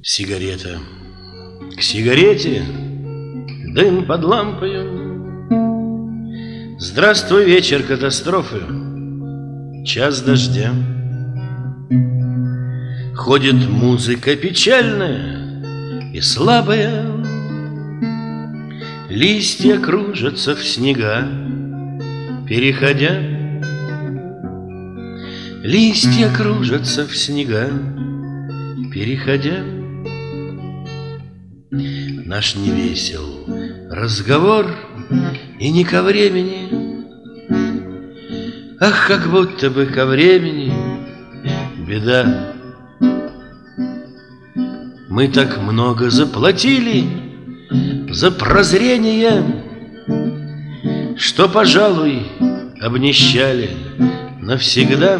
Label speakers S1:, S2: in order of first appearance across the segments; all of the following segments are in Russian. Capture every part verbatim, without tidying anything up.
S1: Сигарета к сигарете, дым под лампою. Здравствуй, вечер катастрофы, час дождя. Ходит музыка печальная и слабая, листья кружатся в снега, переходя. Листья кружатся в снега, переходя. Наш невесел разговор и не ко времени. Ах, как будто бы ко времени беда. Мы так много заплатили за прозрение, что, пожалуй, обнищали навсегда.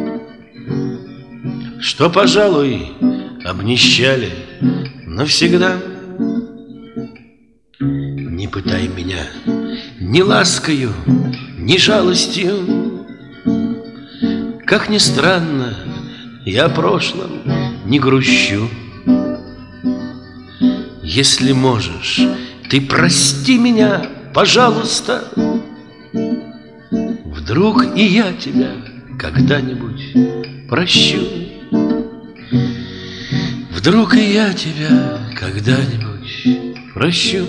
S1: Что, пожалуй, обнищали навсегда. Не пытай меня ни ласкою, ни жалостью. Как ни странно, я о прошлом не грущу. Если можешь, ты прости меня, пожалуйста. Вдруг и я тебя когда-нибудь прощу. Вдруг и я тебя когда-нибудь прощу.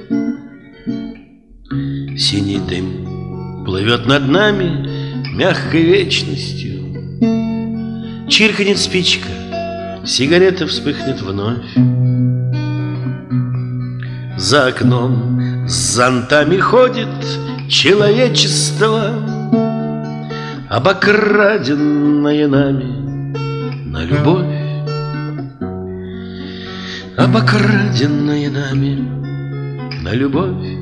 S1: Синий дым плывет над нами мягкой вечностью. Чиркнет спичка, сигарета вспыхнет вновь. За окном с зонтами ходит человечество, обокраденное нами на любовь. Обокраденное нами на любовь.